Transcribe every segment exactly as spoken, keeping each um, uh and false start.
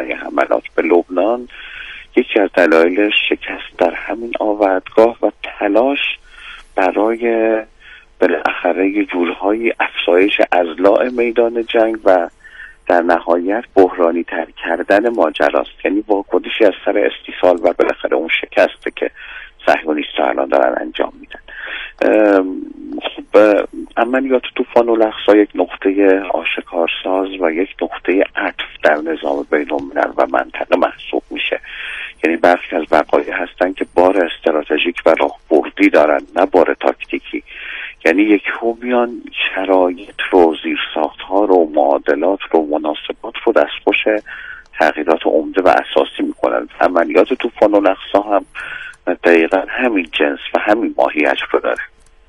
برای حملات به لبنان یکی از دلایل شکست در همین آوردگاه و تلاش برای بالاخره یه جورهای افزایش اضلاع میدان جنگ و در نهایت بحرانی تر کردن ماجراست، یعنی واکنشی از سر استیصال و بالاخره اون شکسته که صهیونیست‌ها الان دارن انجام میدن. خب عملیات طوفان الاقصی یک نقطه آشکارساز و یک نقطه عطف در نظام بین‌الملل و منطقه محسوب میشه. یعنی برخی از وقایع هستن که بار استراتژیک و راهبردی دارن، نه بار تاکتیکی. یعنی یک میان شرایط رو، زیرساخت‌ها رو، معادلات رو، مناسبات رو دستخوش تغییرات عمده و اساسی میکنن. عملیات طوفان الاقصی هم دقیقا همین جنس و همین ماهیت رو داره.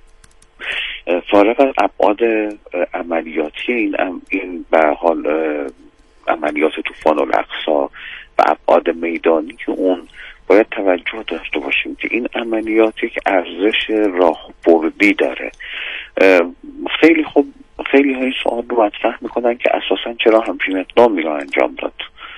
فارغ از ابعاد عملیاتی این این به حال عملیات طوفان الاقصی و ابعاد میدانی که اون باید توجه داشته باشیم که این عملیات یک ارزش راهبردی داره. خیلی خوب خیلی های سوال رو مطرح میکنن که اساسا چرا همچین اقدامی رو انجام داد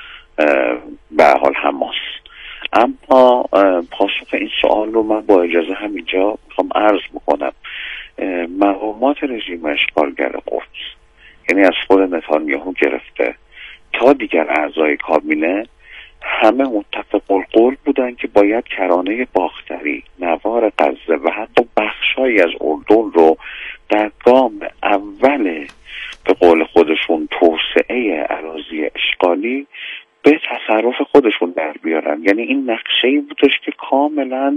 به حال حماس. اما پاسخ این سوال رو من با اجازه همینجا میخوام عرض بکنم. مقامات رژیم اشغالگر قدس، یعنی از خود نتانیاهو گرفته تا دیگر اعضای کابینه، همه متفق القول بودن که باید کرانه باختری، نوار غزه و حتی بخشایی از اردن رو در گام اول به قول خودشون توسعه اراضی اشغالی به تصرف خودشون در بیارن. یعنی این نقشه‌ای بودش که کاملا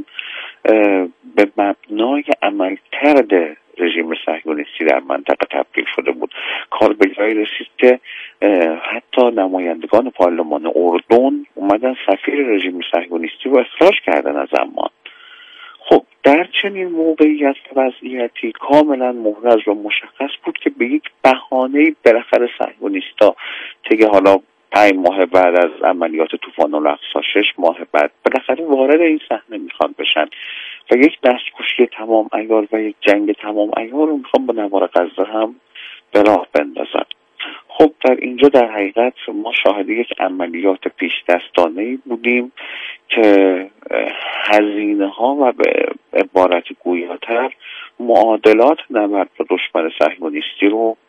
به مبنای عملکرد رژیم صهیونیستی در منطقه تبدیل شده بود. کار به جایی رسید که حتی نمایندگان پارلمان اردن اومدن سفیر رژیم صهیونیستی رو اخراج کردن از عمان. خب در چنین موقعیت و وضعیتی کاملا محرز و مشخص بود که به یک بهانه‌ای بالاخره صهیونیست‌ها طی حالا پنج ماه بعد از عملیات طوفان الاقصی، شش ماه بعد بالاخره وارد این صحنه میخوان بشن و یک دستکشی تمام عیار و یک جنگ تمام عیار رو میخوان با نوار غزه هم به راه بندازن. خب در اینجا در حقیقت ما شاهد یک عملیات پیش دستانه‌ای بودیم که هزینه ها و به عبارت گویاتر معادلات نبرد با دشمن صهیونیستی رو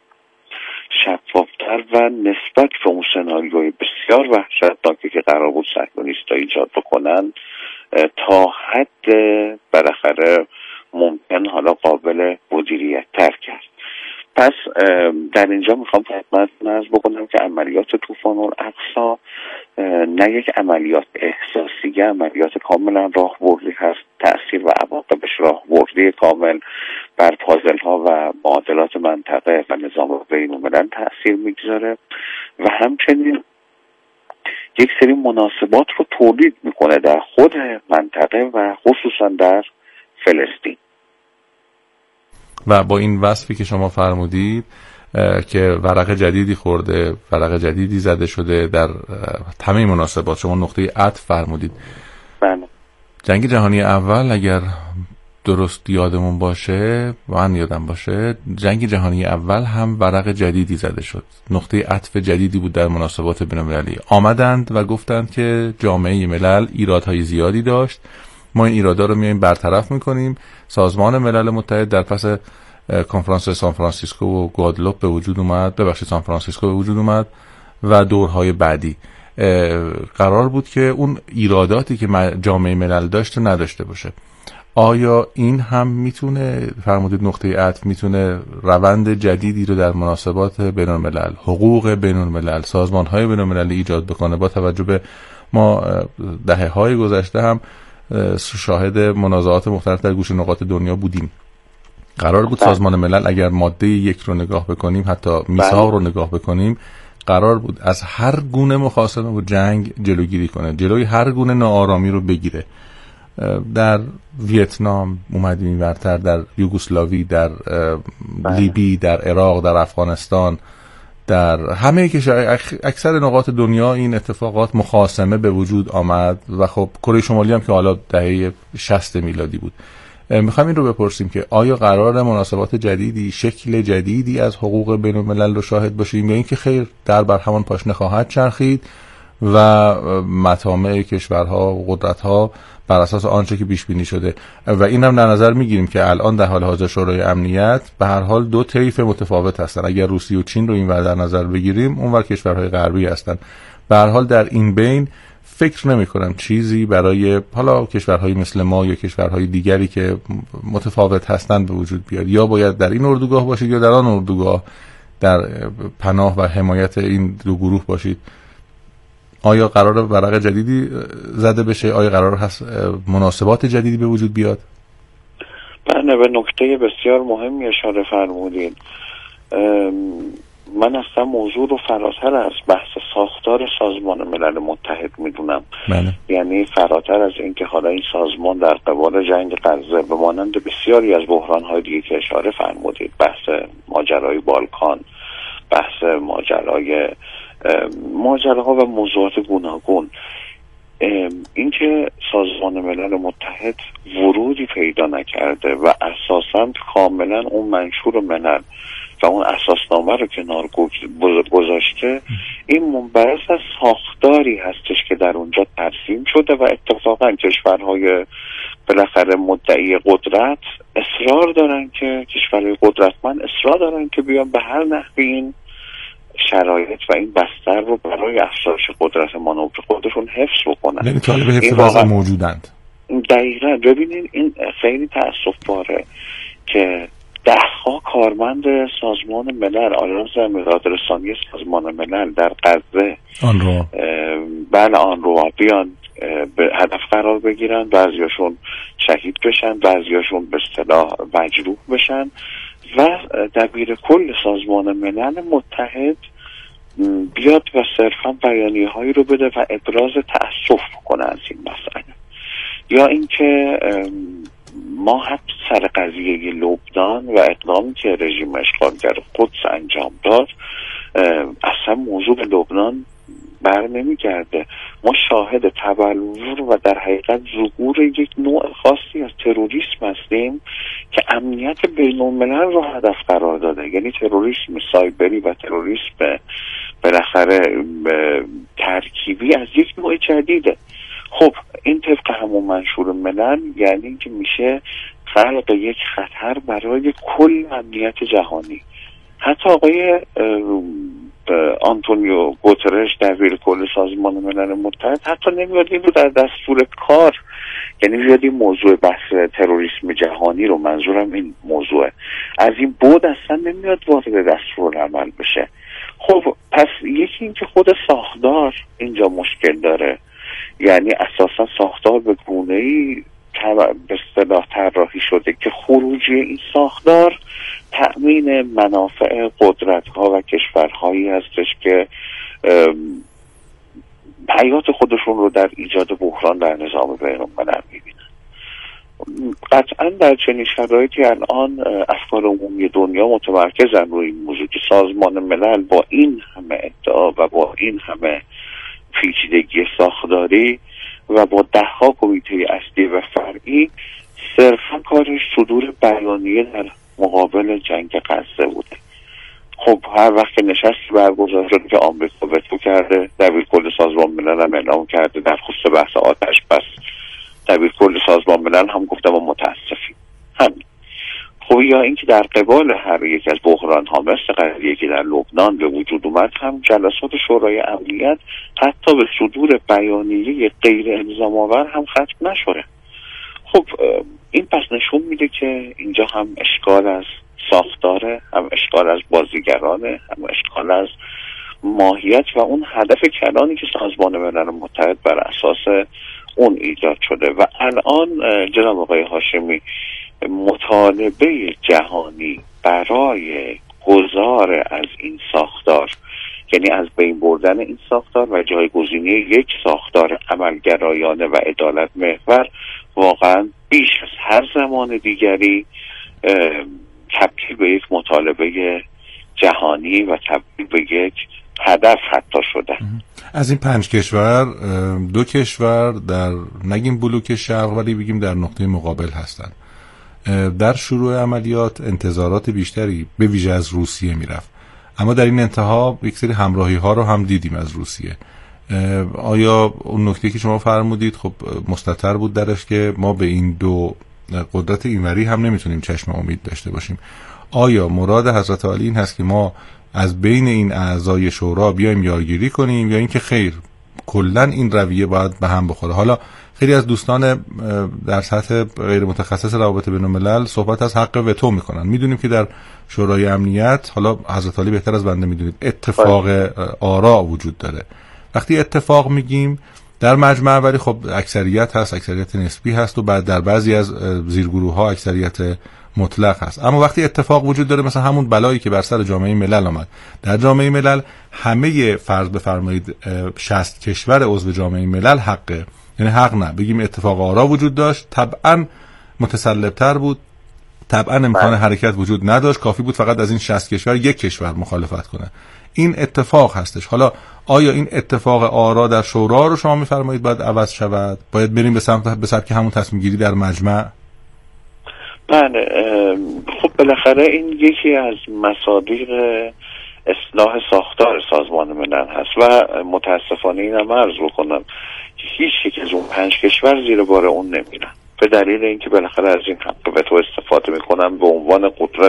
شفافتر و نسبت به اون سناریوی بسیار وحشتناکی که قرار بود صهیونیست‌ها ایجاد بکنن تا حد بالاخره ممکن حالا قابل مدیریت تر کرد. پس در اینجا میخوام خدمتتون عرض بکنم که عملیات طوفان الاقصی نه یک عملیات احساسی، عملیات کاملا راهبردی هست. تأثیر و عواقبش راهبردی کامل بر پازل ها و معادلات منطقه و نظام بین‌الملل تأثیر میگذاره و همچنین یک سری مناسبات رو تولید میکنه در خود منطقه و خصوصا در فلسطین. و با این وصفی که شما فرمودید که ورق جدیدی خورده، ورق جدیدی زده شده در تمام مناسبات، شما نقطه عطف فرمودید. بله. جنگ جهانی اول اگر درست یادمون باشه، من یادم باشه، جنگ جهانی اول هم ورق جدیدی زده شد، نقطه عطف جدیدی بود در مناسبات بین‌المللی. آمدند و گفتند که جامعه ملل ایرادهای زیادی داشت، ما این ایرادا رو میایم برطرف میکنیم. سازمان ملل متحد در پس کنفرانس سان فرانسیسکو و گوادلوپ به وجود اومد، ببخشید سان فرانسیسکو به وجود اومد و دورهای بعدی قرار بود که اون ایراداتی که جامعه ملل داشت رو نداشته باشه. آیا این هم میتونه، فرمودید نقطه عطف میتونه روند جدیدی رو در مناسبات بین‌الملل، حقوق بین‌الملل، سازمان‌های بین‌المللی ایجاد بکنه؟ با توجه به ما دهه‌های گذشته هم شاهد منازعات مختلف در گوشه نقاط دنیا بودیم. قرار بود سازمان ملل اگر ماده یک رو نگاه بکنیم، حتی میثاق رو نگاه بکنیم، قرار بود از هر گونه مخاصمه و جنگ جلوگیری کنه، جلوی هر گونه ناآرامی رو بگیره. در ویتنام اومدیم اینورتر، در یوگسلاوی، در لیبی، در عراق، در افغانستان، در همه کشور، اکثر نقاط دنیا این اتفاقات مخاصمه به وجود آمد و خب کره شمالی هم که حالا دهه شصت میلادی بود. میخوایم این رو بپرسیم که آیا قرار مناسبات جدیدی، شکل جدیدی از حقوق بین الملل رو شاهد باشیم یا اینکه خیر در بر همان پاشنه خواهد چرخید و مطامع کشورها و قدرت‌ها بر اساس آنچه که پیش بینی شده. و این هم در نظر میگیریم که الان در حال حاضر شورای امنیت به هر حال دو طیف متفاوت هستن. اگر روسیه و چین رو اینور در نظر بگیریم، اونور کشورهای غربی هستن. به هر حال در این بین فکر نمی کنم چیزی برای حالا کشورهای مثل ما یا کشورهای دیگری که متفاوت هستند به وجود بیاد. یا باید در این اردوگاه باشید یا در آن اردوگاه در پناه و حمایت این دو گروه باشید. آیا قرار ورق جدیدی زده بشه؟ آیا قرار هست مناسبات جدیدی به وجود بیاد؟ بله، به نکته بسیار مهمی اشاره فرمودید. من اصلا موضوع رو فراتر از بحث ساختار سازمان ملل متحد میدونم. بله. یعنی فراتر از اینکه حالا این سازمان در قبال جنگ غزه به مانند بسیاری از بحران‌های دیگه که اشاره فرمودید، بحث ماجرای بالکان، بحث ماجرای ماجراها و موضوعات گوناگون، اینکه سازمان ملل متحد ورودی پیدا نکرده و اساساً کاملا اون منشور ملل و اون اساسنامه رو کنار گذاشته، این منبعث از ساختاری هستش که در اونجا ترسیم شده و اتفاقا کشورهای بالاخره مدعی قدرت اصرار دارن که کشورهای قدرتمند اصرار دارن که بیان به هر نحوی این شرایط و این بستر رو برای افزایش قدرت مانور خودشون حفظ بکنن. یعنی طالب حفظ وضع موجودند. دقیقاً. ببینید این خیلی تأسف باره که دهها کارمند سازمان ملل، آژانس اطلاعات سازمان ملل در غزه آن رو بله آن رو بیان به هدف قرار بگیرن، بعضیاشون شهید بشن، بعضیاشون به اصطلاح مجروح بشن و دبیر کل سازمان ملل متحد بیاد و صرفا بیانیه هایی رو بده و ابراز تأسف کنه از این مسئله. یا اینکه ما حتی سر قضیه لبنان و اقدامی که رژیم اشغالگر قدس انجام داد، اصلا موضوع به لبنان بر نمیگرده. ما شاهد تبلور و در حقیقت ظهور یک نوع خاصی از تروریسم هستیم که امنیت بین الملل رو هدف قرار داده. یعنی تروریسم سایبری و تروریسم بالاخره ترکیبی از یک نوع جدیده. خب این طبق همون منشور ملل یعنی که میشه خلق یک خطر برای کل امنیت جهانی. حتی آقای آنتونیو گوترش دبیر کل سازمان ملل متحد حتی نمیاد این رو در دستور کار، یعنی بیاد این موضوع بحث تروریسم جهانی رو، منظورم این موضوع از این بود اصلا نمیاد وارد دستور عمل بشه. خب پس یکی این که خود ساختار اینجا مشکل داره، یعنی اساسا ساختار به گونه‌ای به اصطلاح طراحی شده که خروجی این ساختار تأمین منافع قدرت‌ها و کشورهایی هستش که حیات خودشون رو در ایجاد بحران در نظام بین‌الملل می‌بینن. قطعا در چنین شرایطی الان افکار عمومی دنیا متمرکزن روی این موضوع که سازمان ملل با این همه ادعا و با این همه پیچیدگی ساختاری و با دهها کمیته اصلی و فرعی صرفا کارش صدور بیانیه در مقابل جنگ غزه بوده. خب هر وقت نشستی برگزار شد که آمریکا وتو کرده، دبیر کل سازمان ملل هم اعلام کرده در خصوص بحث آتش بس، دبیر کل سازمان ملل هم گفته ما متاسفیم. همین. خب یا اینکه در قبال هر یک از بحران ها مثل قضیه که در لبنان به وجود اومد هم جلسات شورای امنیت حتی به صدور بیانیه غیر الزام آور هم ختم نشده. خب این پس نشون میده که اینجا هم اشکال از ساختاره، هم اشکال از بازیگرانه، هم اشکال از ماهیت و اون هدف کلانی که سازمان ملل متحد بر اساس اون ایجاد شده. و الان جناب آقای هاشمی مطالبه جهانی برای گذار از این ساختار، یعنی از بین بردن این ساختار و جایگزینی یک ساختار عملگرایانه و عدالت محور، واقعا بیش از هر زمان دیگری تبدیل به یک مطالبه جهانی و تبدیل به یک هدف حتی شده. از این پنج کشور دو کشور در نگیم بلوک شرق ولی بگیم در نقطه مقابل هستند. در شروع عملیات انتظارات بیشتری به ویژه از روسیه میرفت، اما در این انتها یک سری همراهی ها رو هم دیدیم از روسیه. آیا اون نکته که شما فرمودید خب مستتر بود درش که ما به این دو قدرت اینوری هم نمیتونیم چشم امید داشته باشیم؟ آیا مراد حضرت علی این هست که ما از بین این اعضای شورا بیایم یارگیری کنیم، یا اینکه خیر کلا این رویه باید به هم بخوره؟ حالا خیلی از دوستان در سطح غیر متخصص روابط بین الملل صحبت از حق وتو میکنن. میدونیم که در شورای امنیت، حالا حضرت علی بهتر از بنده میدونید، اتفاق آرا وجود داره. وقتی اتفاق میگیم در مجمع اولی خب اکثریت هست، اکثریت نسبی هست، و بعد در بعضی از زیرگروه ها اکثریت مطلق هست. اما وقتی اتفاق وجود داره، مثلا همون بلایی که بر سر جامعه ملل آمد، در جامعه ملل همه فرض بفرمایید شصت کشور عضو جامعه ملل حقه، یعنی حق نه بگیم اتفاق آرا وجود داشت، طبعا متسلب‌تر بود، طبعا امکان حرکت وجود نداشت، کافی بود فقط از این شصت کشور یک کشور مخالفت کنه. این اتفاق هستش. حالا آیا این اتفاق آرا در شورا رو شما میفرمایید باید عوض شود؟ باید بریم به سمت به سمت همون تصمیم گیری در مجمع؟ بله، خب بالاخره این یکی از مصادیق اصلاح ساختار سازمان ملل هست و متاسفانه اینم عرض بکنم که هیچ یک از اون پنج کشور زیر بار اون نمیرن، به دلیل اینکه بالاخره از این حق وتو استفاده میکنن به عنوان قدرت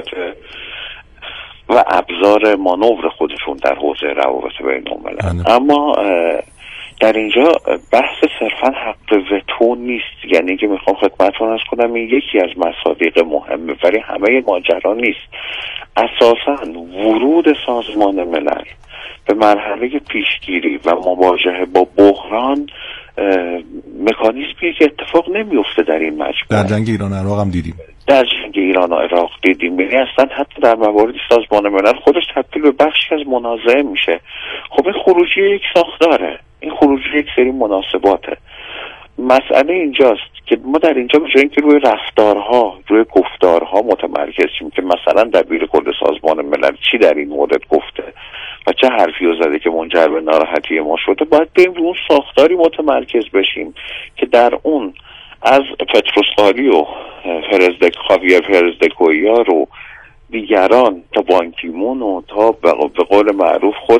و ابزار مانور خودشون در حوزه روابط بین الملل. اما در اینجا بحث صرفا حق وتو نیست، یعنی که میخوام خدمتتون عرض کنم این یکی از مصادیق مهمه ولی همه ماجرا نیست. اساساً ورود سازمان ملل به مرحله پیشگیری و مواجهه با بحران مکانیزمی که اتفاق نمیفته در این مجموعه. در جنگ ایران و عراق هم دیدیم. در جنگ ایران و عراق دیدیم. یعنی اصلا حتی در مواردی سازمان ملل خودش تبدیل به بخشی از منازعه میشه. خب این خروجی یک ساختاره، این خروجی یک سری مناسباته. مسئله اینجاست که ما در اینجا به جای اینکه روی رفتارها، روی گفتارها متمرکز شیم که مثلا دبیر کل سازمان ملل چی در این مورد گفته و چه حرفی رو زده که منجر به ناراحتی ما شده، باید بریم روی اون ساختاری متمرکز بشیم که در اون از پتروسخالی و فرزدک خاویر فرزدکویا رو دیگران تا بانکیمون و تا به قول معروف خود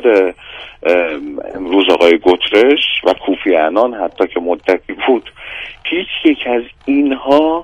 امروز آقای گوترش و کوفی عنان حتی که مدتی بود، هیچ یک از اینها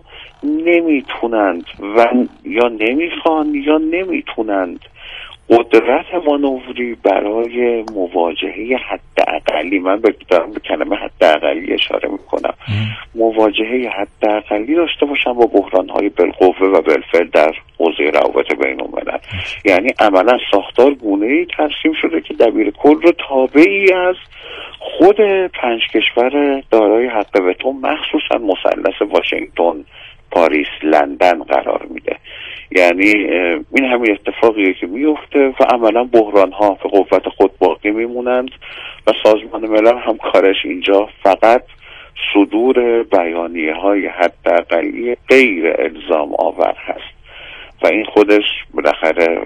نمیتونند و یا نمیخوان یا نمیتونند قدرت مانوری برای مواجهه حداقلی، من به کلمه حداقلی اشاره میکنم، مواجهه حداقلی داشته باشن با بحران‌های بالقوه و بالفعل در حوزه روابط بین الملل. یعنی عملا ساختار گونه‌ای ترسیم شده که دبیر کل رو تابعی از خود پنج کشور دارای حق وتو مخصوصا مثلث واشنگتن، پاریس، لندن قرار میده. یعنی این همین اتفاقیه که میفته و عملا بحران ها به قوت خود باقی میمونند و سازمان ملل هم کارش اینجا فقط صدور بیانیه های حداقلی غیر الزام آور هست و این خودش بالاخره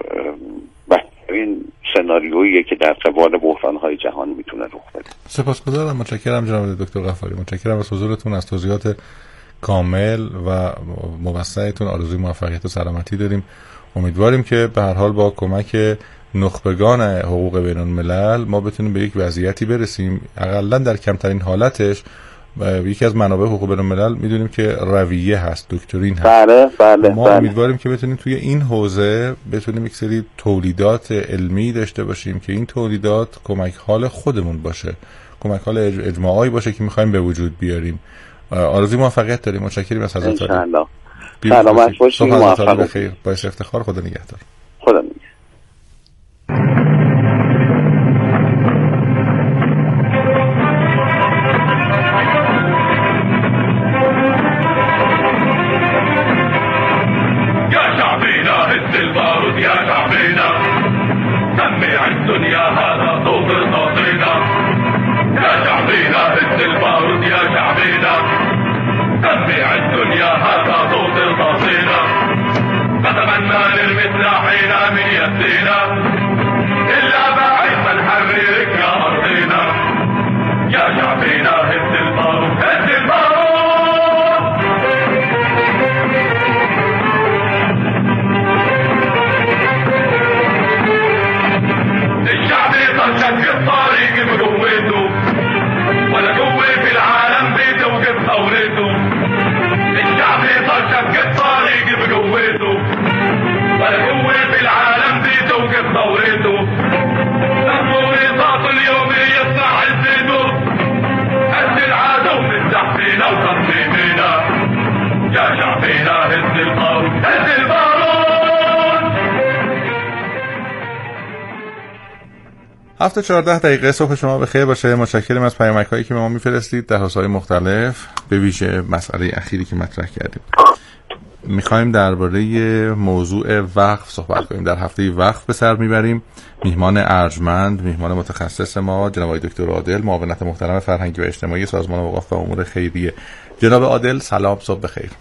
بهترین سناریوییه که در قبال بحران های جهان میتونه رخ بده. سپاسگزارم، متشکرم جناب دکتر غفاری، متشکرم از حضورتون، از توضیحات کامل و موسعتون. آرزوی موفقیت و سلامتی داریم. امیدواریم که به هر حال با کمک نخبگان حقوق بین الملل ما بتونیم به یک وضعیتی برسیم، حداقل در کمترین حالتش. یکی از منابع حقوق بین الملل میدونیم که رویه هست، دکترین هست. بله بله. ما بله. امیدواریم که بتونیم توی این حوزه بتونیم یک سری تولیدات علمی داشته باشیم که این تولیدات کمک حال خودمون باشه، کمک حال اجماعی باشه که میخوایم به وجود بیاریم. آرزوی موفقیت داریم. متشکرم از حضرت علی. انشاءالله. سلامت باشید. موفق بخیر. باعث افتخار. خدا نگهدار. خدا نگهدار. الشعب يضل شد في الطريق بقوته هفت چهارده دقیقه صبح شما بخیر باشه. متشکرم از پیامک‌هایی که به ما می‌فرستید در حوزه‌های مختلف، به ویژه مسئله اخیری که مطرح کردیم. می‌خوایم درباره موضوع وقف صحبت کنیم. در هفته وقف به سر می‌بریم. میهمان ارجمند، میهمان متخصص ما جناب آقای دکتر عادل، معاونت محترم فرهنگی و اجتماعی سازمان اوقاف و امور خیریه. جناب عادل سلام، صبح بخیر.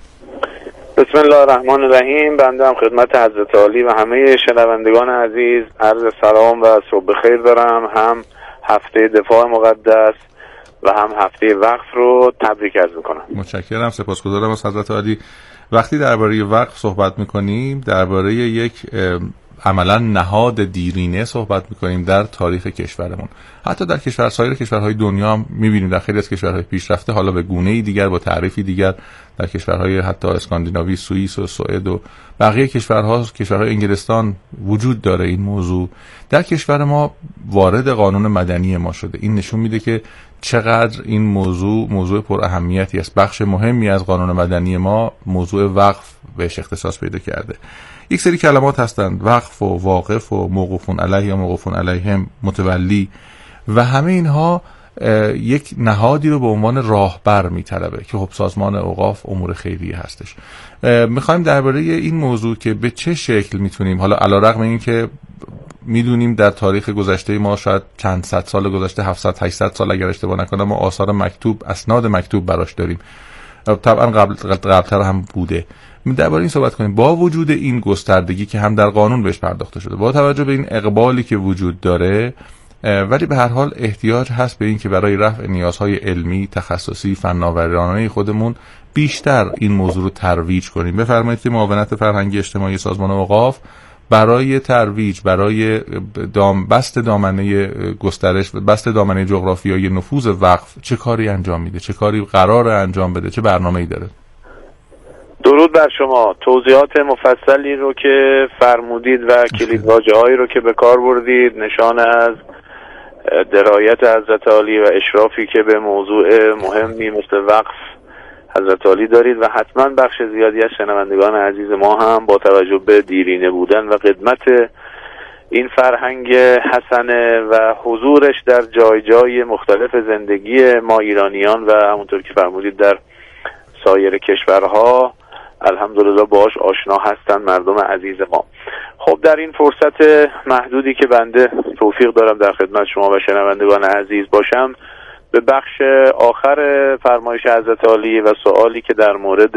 بسم الله الرحمن الرحیم. بنده هم خدمت حضرت عالی و همه شنوندگان عزیز عرض سلام و صبح بخیر دارم. هم هفته دفاع مقدس و هم هفته وقف رو تبریک عرض میکنم. متشکرم، سپاسگزارم از حضرت عالی. وقتی درباره وقف صحبت میکنیم درباره یک عملا نهاد دیرینه صحبت میکنیم در تاریخ کشورمون. حتی در کشور سایر کشورهای دنیا هم میبینیم، در خیلی از کشورهای پیشرفته، حالا به گونه‌ای دیگر با تعریفی دیگر، در کشورهای حتی اسکاندیناوی، سوئیس و سوئد و بقیه کشورها، کشورهای انگلستان وجود داره این موضوع. در کشور ما وارد قانون مدنی ما شده. این نشون میده که چقدر این موضوع موضوع پر اهمیتی است. بخش مهمی از قانون مدنی ما موضوع وقف بهش اختصاص پیدا کرده. یک سری کلمات هستند: وقف و واقف و موقوفون علیه و موقوفون علیهم، متولی، و همه اینها یک نهادی رو به عنوان راهبر میطلبه که خب سازمان اوقاف امور خیریه هستش. میخوایم درباره این موضوع که به چه شکل میتونیم، حالا علیرغم این که میدونیم در تاریخ گذشته ما شاید چند صد سال گذشته، هفتصد هشتصد سال اگر اشتباه نکنم، ما آثار مکتوب، اسناد مکتوب براش داریم، طبعا قبل قبلتر هم بوده. درباره این صحبت کنیم. با وجود این گستردگی که هم در قانون بهش پرداخته شده، با توجه به این اقبالی که وجود داره، ولی به هر حال احتیاج هست به این که برای رفع نیازهای علمی، تخصصی، فناورانه خودمون بیشتر این موضوع رو ترویج کنیم. بفرمایید که معاونت فرهنگی اجتماعی سازمان اوقاف برای ترویج، برای دام بست دامنه گسترش، بست دامنه جغرافیایی نفوذ وقف چه کاری انجام میده، چه کاری قراره انجام بده، چه برنامه‌ای داره؟ درود بر شما. توضیحات مفصلی رو که فرمودید و کلیدواژه‌هایی رو که به کار بردید نشان از درایت حضرت عالی و اشرافی که به موضوع مهمی مثل وقف حضرت عالی دارید و حتما بخش زیادی از شنوندگان عزیز ما هم با توجه به دیرینه بودن و قدمت این فرهنگ حسنه و حضورش در جای جای مختلف زندگی ما ایرانیان و همونطور که فرمودید در سایر کشورها الحمدلله باش آشنا هستن مردم عزیز ما. خب در این فرصت محدودی که بنده توفیق دارم در خدمت شما و شنوندگان عزیز باشم، به بخش آخر فرمایش حضرت عالی و سوالی که در مورد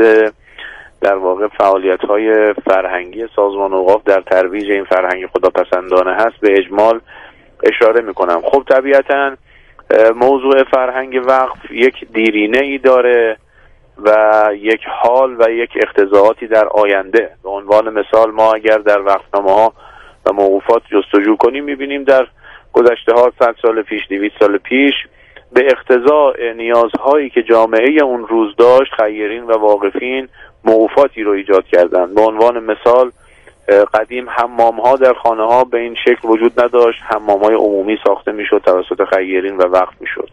در واقع فعالیت‌های فرهنگی سازمان اوقاف در ترویج این فرهنگ خداپسندانه هست به اجمال اشاره میکنم. خب طبیعتاً موضوع فرهنگ وقف یک دیرینه ای داره و یک حال و یک اقتضاعاتی در آینده. به عنوان مثال ما اگر در وقفنامه ها و موقوفات جستجو کنیم میبینیم در گذشته ها صد سال پیش، دویست سال پیش، به اقتضاع نیازهایی که جامعه اون روز داشت خیرین و واقفین موقوفاتی رو ایجاد کردند. به عنوان مثال قدیم حمام ها در خانه ها به این شکل وجود نداشت، حمام های عمومی ساخته میشد توسط خیرین و وقف میشد.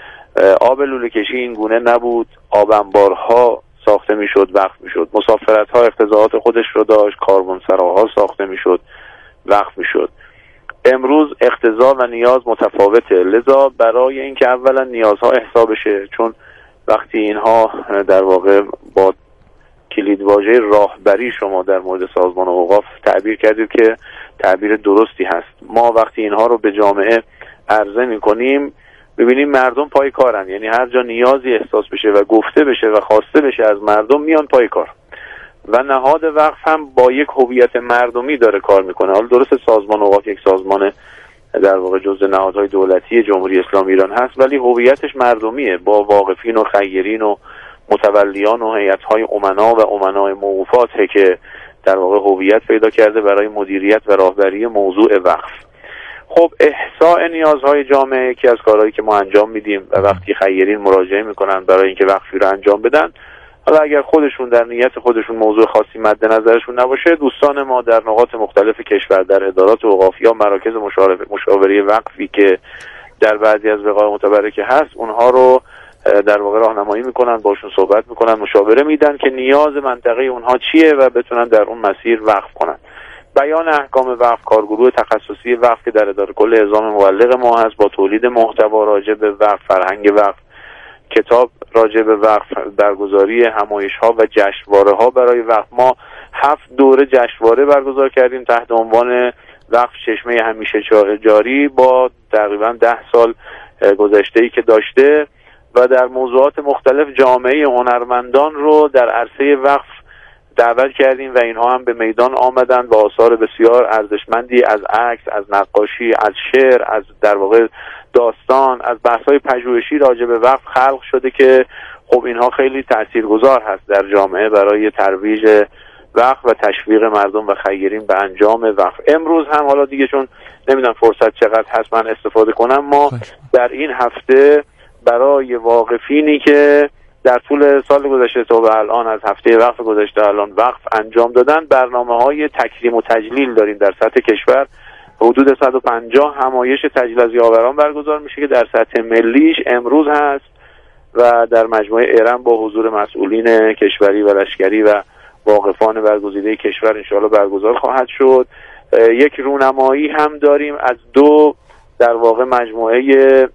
آب لوله کشی این گونه نبود، آب انبارها ساخته میشد، وقف میشد. مسافرت ها اقتضاعات خودش رو داشت، کاروانسراها ساخته میشد، وقف میشد. امروز اقتضا و نیاز متفاوته، لذا برای اینکه اولا نیازها احسا بشه، چون وقتی اینها در واقع با کلیدواژه راهبری شما در مورد سازمان اوقاف تعبیر کردید که تعبیر درستی هست، ما وقتی اینها رو به جامعه عرضه میکنیم ببینیم مردم پای کارن، یعنی هر جا نیازی احساس بشه و گفته بشه و خواسته بشه از مردم میان پای کار. و نهاد وقف هم با یک هویت مردمی داره کار میکنه. حالا درست سازمان اوقاف یک سازمان در واقع جزء نهادهای دولتی جمهوری اسلامی ایران هست، ولی هویتش مردمیه، با واقفین و خیرین و متولیان و هیئت‌های امنا و امنای موقوفات که در واقع هویت پیدا کرده برای مدیریت و راهبری موضوع وقف. خب احصاء نیازهای جامعه یکی از کارهایی که ما انجام میدیم و وقتی خیرین مراجعه میکنن برای اینکه وقفی رو انجام بدن، حالا اگر خودشون در نیت خودشون موضوع خاصی مد نظرشون نباشه، دوستان ما در نقاط مختلف کشور در ادارات اوقاف یا مراکز مشاوره وقفی که در بعضی از بقاع متبرکه هست اونها رو در واقع راهنمایی میکنن، باشون صحبت میکنن، مشاوره میدن که نیاز منطقه اونها چیه و بتونن در اون مسیر وقف کنن. بیان احکام وقف، کارگروه تخصصی وقف که در اداره کل اعزام مبلغ ما هست با تولید محتوا راجع به وقف، فرهنگ وقف، کتاب راجع به وقف، برگزاری همایش‌ها و جشنواره‌ها برای وقف. ما هفت دوره جشنواره برگزار کردیم تحت عنوان وقف چشمه همیشه جاری با تقریبا ده سال گذشته‌ای که داشته و در موضوعات مختلف جامعه هنرمندان رو در عرصه وقف دعوت کردیم و اینها هم به میدان آمدند با آثار بسیار ارزشمندی از عکس، از نقاشی، از شعر، از در واقع داستان، از بحث‌های پژوهشی راجع به وقف خلق شده که خب اینها خیلی تاثیرگذار هست در جامعه برای ترویج وقف و تشویق مردم و خیرین به انجام وقف. امروز هم حالا دیگه چون نمیدونم فرصت چقدر هست من استفاده کنم، ما در این هفته برای واقفینی که در طول سال گذشته تا به الان از هفته وقف گذشته الان وقف انجام دادن برنامه‌های تکریم و تجلیل داریم در سطح کشور. حدود صد و پنجاه همایش تجلیل از یاوران برگزار میشه که در سطح ملیش امروز هست و در مجموعه ارم با حضور مسئولین کشوری و لشکری و واقفان برگزیده کشور انشاءالله برگزار خواهد شد. یک رونمایی هم داریم از دو در واقع مجموعه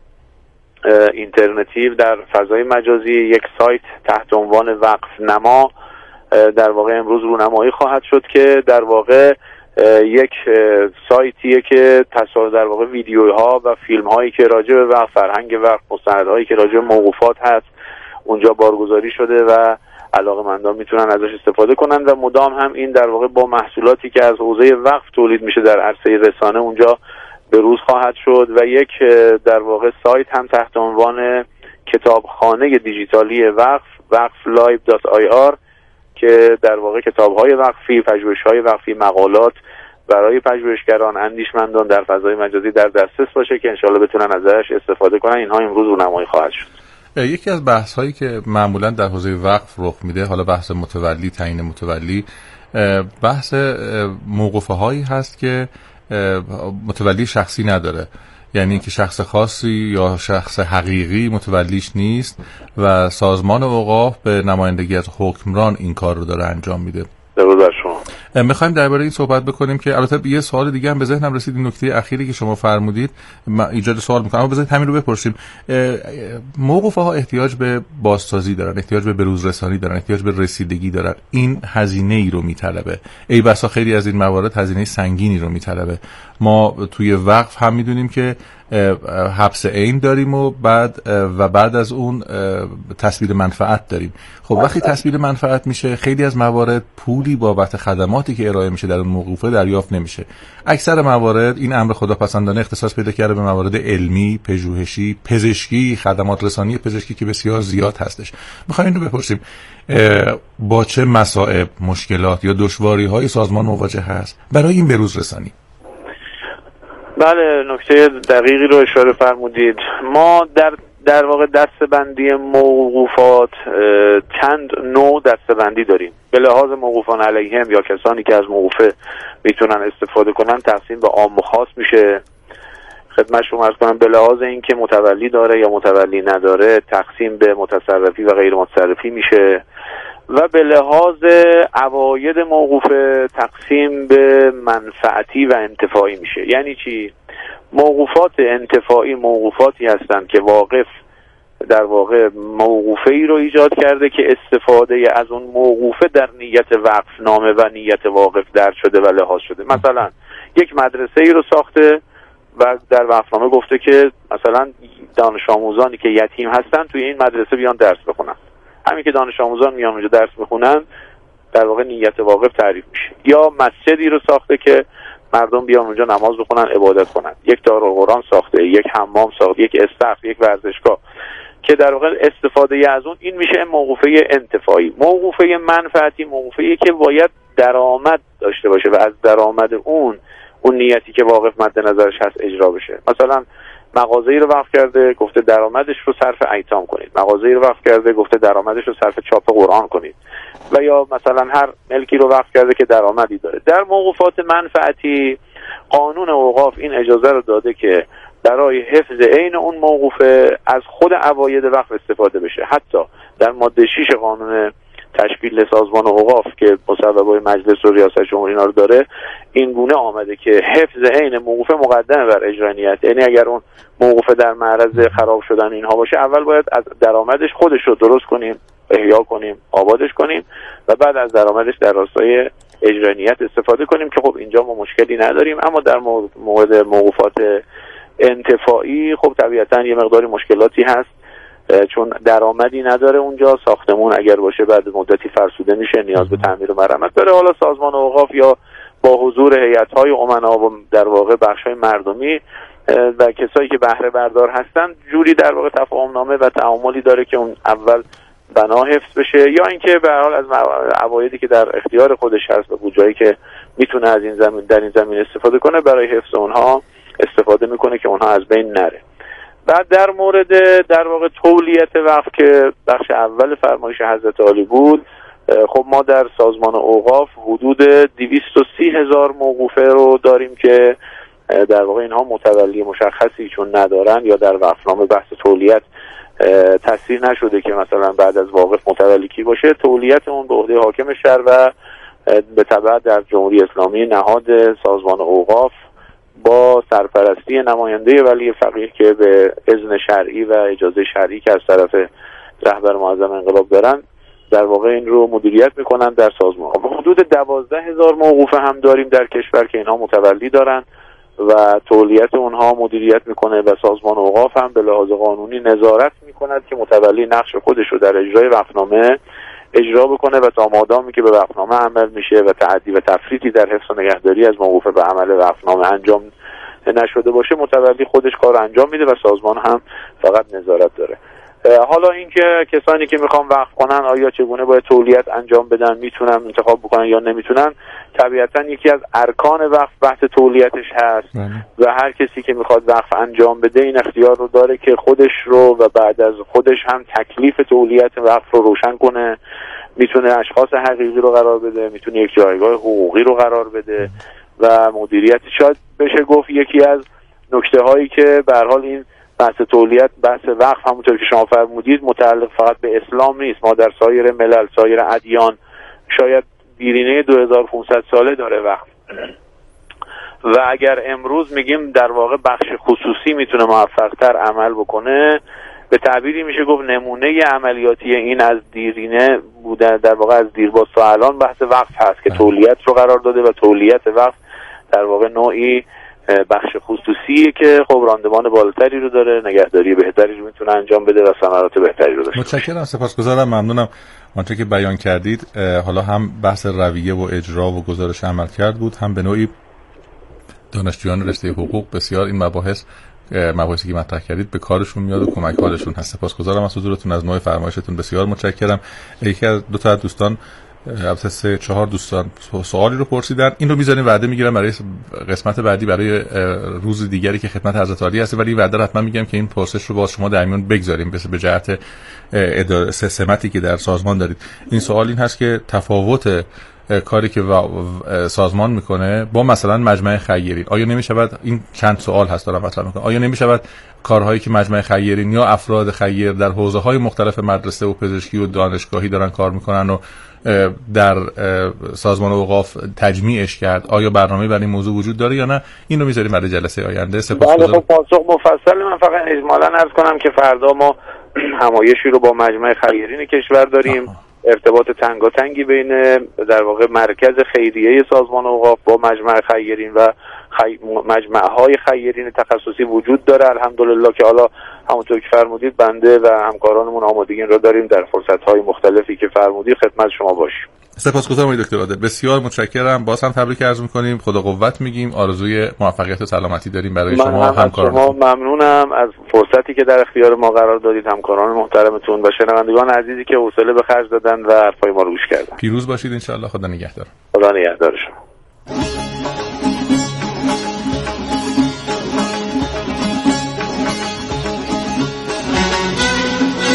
اینترنتی در فضای مجازی، یک سایت تحت عنوان وقف نما در واقع امروز رونمایی خواهد شد که در واقع یک سایتیه که تصاویر در واقع ویدیوها و فیلم هایی که راجع به وقف، فرهنگ وقف، مستندهایی که راجع به موقوفات هست اونجا بارگذاری شده و علاقه‌مندان میتونن ازش استفاده کنن و مدام هم این در واقع با محصولاتی که از حوزه وقف تولید میشه در عرصه رسانه اونجا به روز خواهد شد و یک در واقع سایت هم تحت عنوان کتابخانه دیجیتالی وقف وقف لایو دات آی آر که در واقع کتاب‌های وقفی، پژوهش‌های وقفی، مقالات برای پژوهشگران، اندیشمندان در فضای مجازی در دسترس باشه که انشالله بتونن ازش استفاده کنن. اینها امروز رونمایی خواهد شد. یکی از بحث‌هایی که معمولاً در حوزه وقف رخ میده، حالا بحث متولی، تعیین متولی، بحث موقوفه‌هایی هست که متولی شخصی نداره، یعنی که شخص خاصی یا شخص حقیقی متولیش نیست و سازمان اوقاف به نمایندگی از حکمران این کار رو داره انجام میده. درود بر شما. میخوایم درباره این صحبت بکنیم که البته یه سوال دیگه هم به ذهنم رسید، این نکته اخیری که شما فرمودید ایجاد سوال میکنم، اما بذارید همین رو بپرسیم. موقوفه ها احتیاج به بازسازی دارن، احتیاج به بروزرسانی دارن، احتیاج به رسیدگی دارن. این هزینه ای رو میطلبه، ای بسا خیلی از این موارد هزینه سنگینی رو میطلبه. ما توی وقف هم میدونیم که حبس عین داریم و بعد و بعد از اون تثبیت منفعت داریم. خب وقتی تثبیت منفعت میشه خیلی از موارد پولی بابت خدماتی که ارائه میشه در اون موقوفه دریافت نمیشه. اکثر موارد این امر خداپسندانه اختصاص پیدا کرده به موارد علمی، پژوهشی، پزشکی، خدمات رسانی پزشکی که بسیار زیاد هستش. میخوایم اینو بپرسیم با چه مصائب، مشکلات یا دشواری‌های سازمان مواجه هست برای این بروز رسانی؟ بله، نکته دقیقی رو اشاره فرمودید. ما در در واقع دسته‌بندی موقوفات چند نوع دسته‌بندی داریم. به لحاظ موقوفان علیهم یا کسانی که از موقوفه میتونن استفاده کنن تقسیم به عام و خاص میشه. خدمت شما عرض کنم به لحاظ اینکه متولی داره یا متولی نداره تقسیم به متصرفی و غیر متصرفی میشه و به لحاظ عواید موقوفه تقسیم به منفعتی و انتفاعی میشه. یعنی چی؟ موقوفات انتفاعی موقوفاتی هستند که واقف در واقع موقوفه ای رو ایجاد کرده که استفاده از اون موقوفه در نیت وقف نامه و نیت واقف درج شده و لحاظ شده. مثلا یک مدرسه ای رو ساخته و در وقفنامه گفته که مثلا دانش آموزانی که یتیم هستن توی این مدرسه بیان درس بخونن. همین که دانش آموزان میان اونجا درس بخونن در واقع نیت واقف تعریف میشه. یا مسجدی رو ساخته که مردم بیان اونجا نماز بخونن، عبادت کنن. یک دارالقرآن ساخته، یک حمام ساخته، یک استخر، یک ورزشگاه که در واقع استفاده از اون این میشه موقوفه انتفاعی. موقوفه منفعتی موقوفه‌ای که باید درآمد داشته باشه و از درآمد اون اون نیتی که واقف مد نظرش هست اجرا بشه. مثلا مغازه‌ای رو وقف کرده گفته درآمدش رو صرف ایتام کنید، مغازه‌ای رو وقف کرده گفته درآمدش رو صرف چاپ قرآن کنید، و یا مثلا هر ملکی رو وقف کرده که درآمدی داره. در موقوفات منفعتی قانون اوقاف این اجازه رو داده که برای حفظ عین اون موقوفه از خود عواید وقف استفاده بشه. حتی در ماده شش قانون تشکیل سازمان اوقاف که مصوبه مجلس و ریاست جمهوری اینا رو داره این گونه آمده که حفظ عین موقوفه مقدمه بر اجرانیت. یعنی اگر اون موقوفه در معرض خراب شدن اینها باشه، اول باید از درآمدش خودش رو درست کنیم، احیا کنیم، آبادش کنیم و بعد از درآمدش در راستای اجرانیت استفاده کنیم که خب اینجا ما مشکلی نداریم. اما در مورد موقوفات انتفاعی خب طبیعتا یه مقداری مشکلاتی هست، چون درآمدی نداره اونجا. ساختمون اگر باشه بعد مدتی فرسوده میشه، نیاز به تعمیر و مرمت داره. حالا سازمان اوقاف یا با حضور هیئت‌های امنا و در واقع بخش‌های مردمی و کسایی که بهره بردار هستن جوری در واقع تفاهم‌نامه و تعاملی داره که اون اول بنا حفظ بشه، یا اینکه به هر حال از عوایدی که در اختیار خودش هست و جایی که میتونه از این زمین در این زمین استفاده کنه برای حفظ اونها استفاده میکنه که اونها از بین نره. بعد در مورد در واقع تولیت وقف که بخش اول فرمایش حضرت عالی بود، خب ما در سازمان اوقاف حدود دویست و سی هزار موقوفه رو داریم که در واقع اینها متولی مشخصی چون ندارن یا در وقفنامه بحث تولیت تصریح نشده که مثلا بعد از واقف متولی کی باشه. تولیت اون به عهده حاکم شهر و به تبع در جمهوری اسلامی نهاد سازمان اوقاف با سرپرستی نماینده ولی فقیه که به اذن شرعی و اجازه شرعی که از طرف رهبر معظم انقلاب دارن در واقع این رو مدیریت میکنن در سازمان. حدود دوازده هزار موقوفه هم داریم در کشور که اینها متولی دارن و تولیت اونها مدیریت میکنه و سازمان اوقاف هم به لحاظ قانونی نظارت میکند که متولی نقش خودش رو در اجرای وقفنامه اجرا بکنه و تا مادامی که به وقفنامه عمل میشه و تعدی و تفریطی در حفظ و نگهداری از موقوفه به عمل وقفنامه انجام نشده باشه، متولی خودش کار انجام میده و سازمان هم فقط نظارت داره. حالا اینکه کسانی که میخوان وقف کنن آیا چگونه باید تولیت انجام بدن، میتونن انتخاب بکنن یا نمیتونن، طبیعتا یکی از ارکان وقف بحث تولیتش هست و هر کسی که میخواد وقف انجام بده این اختیار رو داره که خودش رو و بعد از خودش هم تکلیف تولیت وقف رو روشن کنه. میتونه اشخاص حقیقی رو قرار بده، میتونه یک جایگاه حقوقی رو قرار بده و مدیریت. شاید بشه گفت یکی از نکته هایی که به هر حال این بحث تولیت، بحث وقف همونطور که شما فرمودید متعلق فقط به اسلام نیست، ما در سایر ملل، سایر ادیان شاید دیرینه دو هزار و پانصد ساله داره وقف و اگر امروز میگیم در واقع بخش خصوصی میتونه موفق‌تر عمل بکنه، به تعبیری میشه گفت نمونه عملیاتی این از دیرینه بوده در واقع از دیرباز تا الان بحث وقف هست که تولیت رو قرار داده و تولیت وقف در واقع نوعی بخش خصوصیه که خب راندمان بالاتری رو داره، نگهداری بهتری رو میتونه انجام بده و ثمرات بهتری رو داشته. متشکرم، سپاسگزارم، ممنونم. آنچه که بیان کردید حالا هم بحث رویه و اجرا و گزارش عملکرد بود، هم به نوعی دانشجویان رشته حقوق بسیار این مباحث مباحثی که مطرح کردید به کارشون میاد و کمک حالشون هست. سپاسگزارم از حضورتون، از نوع فرمایشتون بسیار متشکرم. یکی از دو تا دوستان البته سه چهار دوستان سوالی رو پرسیدن، این رو میذاریم وعده میگیرم برای قسمت بعدی، برای روز دیگری که خدمت حضرت عالی هست، ولی وعده حتما میگم که این پرسش رو با شما در میون بگذاریم به جهت سمتی که در سازمان دارید. این سوال این هست که تفاوت کاری که سازمان میکنه با مثلا مجمع خیرین، آیا نمیشود، این چند سوال هست دارم مطرح میکنم، آیا نمیشود کارهایی که مجمع خیرین یا افراد خیر در حوزه های مختلف مدرسه و پزشکی و دانشگاهی دارن کار میکنن و در سازمان اوقاف تجمیعش کرد، آیا برنامه‌ای برای این موضوع وجود داره یا نه؟ این رو میذاریم برای جلسه آینده. سپاسگزارم. بله، خب پاسخ مفصل من فقط اجمالاً عرض کنم که فردا ما همایشی رو با مجمع خیرین کشور داریم. آه. ارتباط تنگاتنگی بین در واقع مرکز خیریه سازمان اوقاف با مجمع خیرین و خی... مجمع‌های خیرین تخصصی وجود داره الحمدلله که حالا همونطور که فرمودید بنده و همکارانمون آمادگی رو داریم در فرصت‌های مختلفی که فرمودید خدمت شما باشیم. سپاسگزارم دکتر عادل، بسیار متشکرم. باز هم تبریک عرض می‌کنیم، خدا قوت میگیم، آرزوی موفقیت و سلامتی داریم برای شما همکاران. شما ممنونم از فرصتی که در اختیار ما قرار دادید، همکاران محترمتون و شنوندگان عزیزی که حوصله به خرج دادن و حرفای ما رو گوش کردن. پیروز باشید ان شاء الله. خدا نگهدار. خدا نگهدار شما.